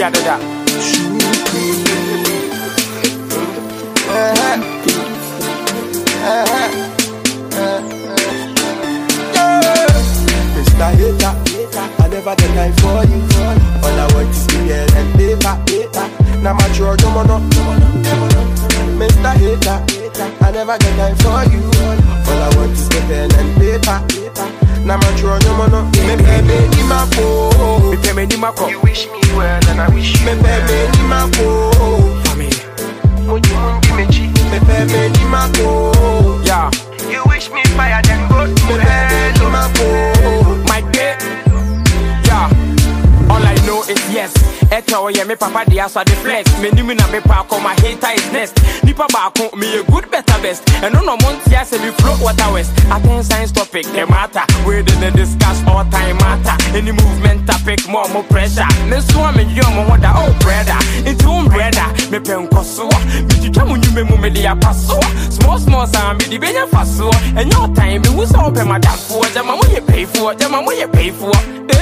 yeah, that. Mr. Hater, I never get time for you. All I want is the girl and paper. Now my church, no more. Mr. Hater, I never get time for you. All I want is the pen and paper. Now my church, no more. Me baby, ni ma ko. Me pay me ni ma ko. You wish me well and I wish you. Me baby, ni ma ko. Family. Mungi mechi. Me baby, ni ma ko. Yeah. You wish me fire then go to hell. Ni ma ko. My day. Yeah. All I know is yes. Echo yeah, me papa the ass of the flex. Me ni me na me pa come my hater is nest. Nipa ba kon me a good better best. And no month ya say me flow water west. Attend science topic the matter. We didn't discuss all time matter. Any movement topic more pressure. Me so me young mo da oh brother. Into brother me pen koso. Me ti twamu nyu me mu me dia paso. Small sound me di benya faso. And your time me who so pay my dad for. Jama mo you pay for. Jama mo you pay for.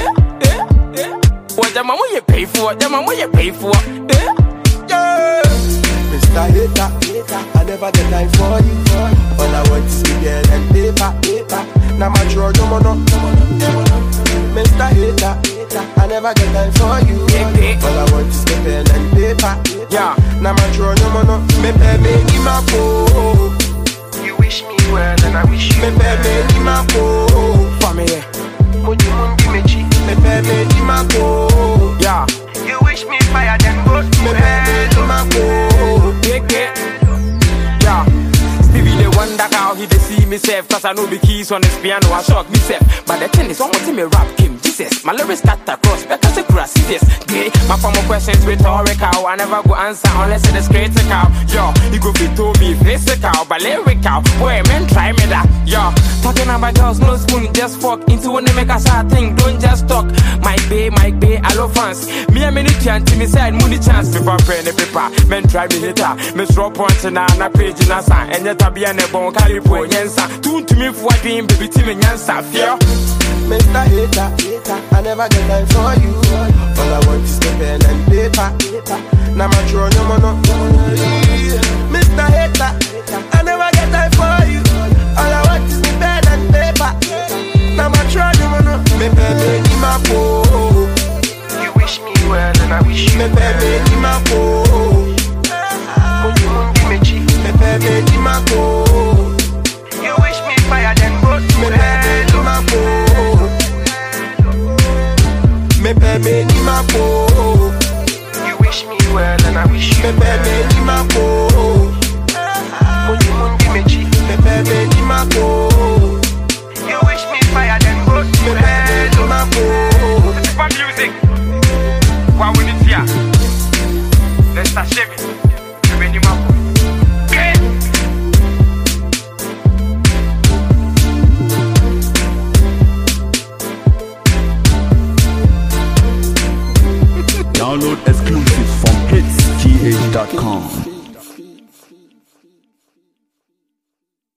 What the man you pay for? The man you pay for? Yeah. Mr. Hater, I never get time for you. All I want is the girl and paper. Now my church, no more. Mr. Hater, I never get time for you. All I want is the pen and paper. Yeah. Now my church, no more. Me pay me ni ma ko. You wish me well and I wish you. Me pay me ni ma ko. Family. Mungi mechi. Me pay me ni ma ko. Yeah. You wish me fire then go to hell. Ni ma ko. Yeah. Stevie the wonder how he dey see myself. Cause I know the keys on his piano I shock myself. But the thing is one more thing me rap Kim Jesus. My lyrics cut across because the grass is gay. My former questions rhetorical. I never go answer unless it is critical. Yo, you go fit to me physical but lyrical. Boy man try me that. Yo, talking about girls no spoon just fuck. Into when they make a sad thing don't just talk. Mike Bay, I love fans. Me a minute chance me said money chance. Before praying the paper. Men try me hitter. Me throw punch na page na sign. And yet I be an ebon carry po yensa. Tune to me for what being baby team and yansa. Fear. Mr. Hater, I never get time for you. All I want is the pen and paper. Now my church, no more. Mr. Hater, I never get time for you. All I want is the pen and paper. Now my church, no more. Me baby, ni ma ko. You wish me well and I wish you. Me baby, ni ma ko. Mungi mechi. Me baby, ni ma ko. You wish me fire then go to hell. Ni ma ko. Me baby, ni ma ko. You wish me well and I wish you. Me baby, ni ma ko. Mungi mechi. Me baby, ni ma ko. You wish me fire then go to hell. Ni ma ko. This is for music. Why would it here? Let's start shaving. Ni ma ko. Download exclusives from hitsgh.com.